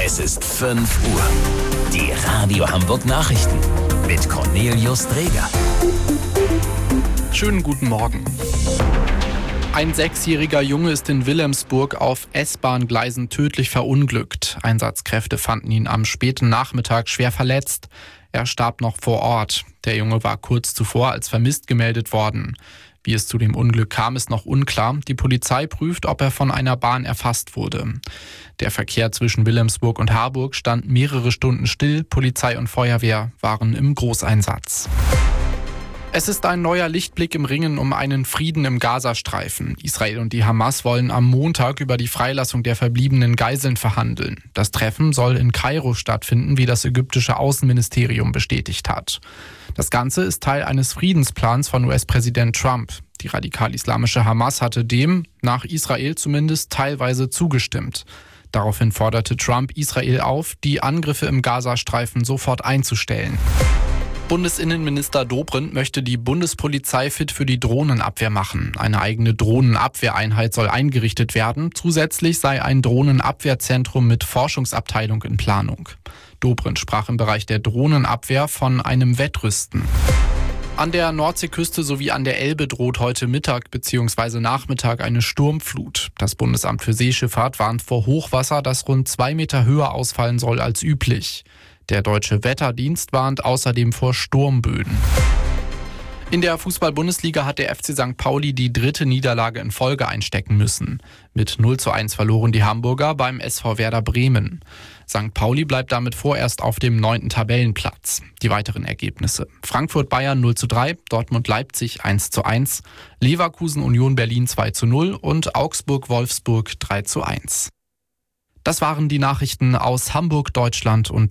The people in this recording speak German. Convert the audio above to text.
Es ist 5 Uhr. Die Radio Hamburg Nachrichten mit Cornelius Dreger. Schönen guten Morgen. Ein 6-jähriger Junge ist in Wilhelmsburg auf S-Bahn-Gleisen tödlich verunglückt. Einsatzkräfte fanden ihn am späten Nachmittag schwer verletzt. Er starb noch vor Ort. Der Junge war kurz zuvor als vermisst gemeldet worden. Wie es zu dem Unglück kam, ist noch unklar. Die Polizei prüft, ob er von einer Bahn erfasst wurde. Der Verkehr zwischen Wilhelmsburg und Harburg stand mehrere Stunden still. Polizei und Feuerwehr waren im Großeinsatz. Es ist ein neuer Lichtblick im Ringen um einen Frieden im Gazastreifen. Israel und die Hamas wollen am Montag über die Freilassung der verbliebenen Geiseln verhandeln. Das Treffen soll in Kairo stattfinden, wie das ägyptische Außenministerium bestätigt hat. Das Ganze ist Teil eines Friedensplans von US-Präsident Trump. Die radikal-islamische Hamas hatte dem, nach Israel zumindest, teilweise zugestimmt. Daraufhin forderte Trump Israel auf, die Angriffe im Gazastreifen sofort einzustellen. Bundesinnenminister Dobrindt möchte die Bundespolizei fit für die Drohnenabwehr machen. Eine eigene Drohnenabwehreinheit soll eingerichtet werden. Zusätzlich sei ein Drohnenabwehrzentrum mit Forschungsabteilung in Planung. Dobrindt sprach im Bereich der Drohnenabwehr von einem Wettrüsten. An der Nordseeküste sowie an der Elbe droht heute Mittag bzw. Nachmittag eine Sturmflut. Das Bundesamt für Seeschifffahrt warnt vor Hochwasser, das rund 2 Meter höher ausfallen soll als üblich. Der Deutsche Wetterdienst warnt außerdem vor Sturmböen. In der Fußball-Bundesliga hat der FC St. Pauli die 3. Niederlage in Folge einstecken müssen. Mit 0:1 verloren die Hamburger beim SV Werder Bremen. St. Pauli bleibt damit vorerst auf dem 9. Tabellenplatz. Die weiteren Ergebnisse: Frankfurt-Bayern 0:3, Dortmund-Leipzig 1:1, Leverkusen-Union Berlin 2:0 und Augsburg-Wolfsburg 3:1. Das waren die Nachrichten aus Hamburg, Deutschland und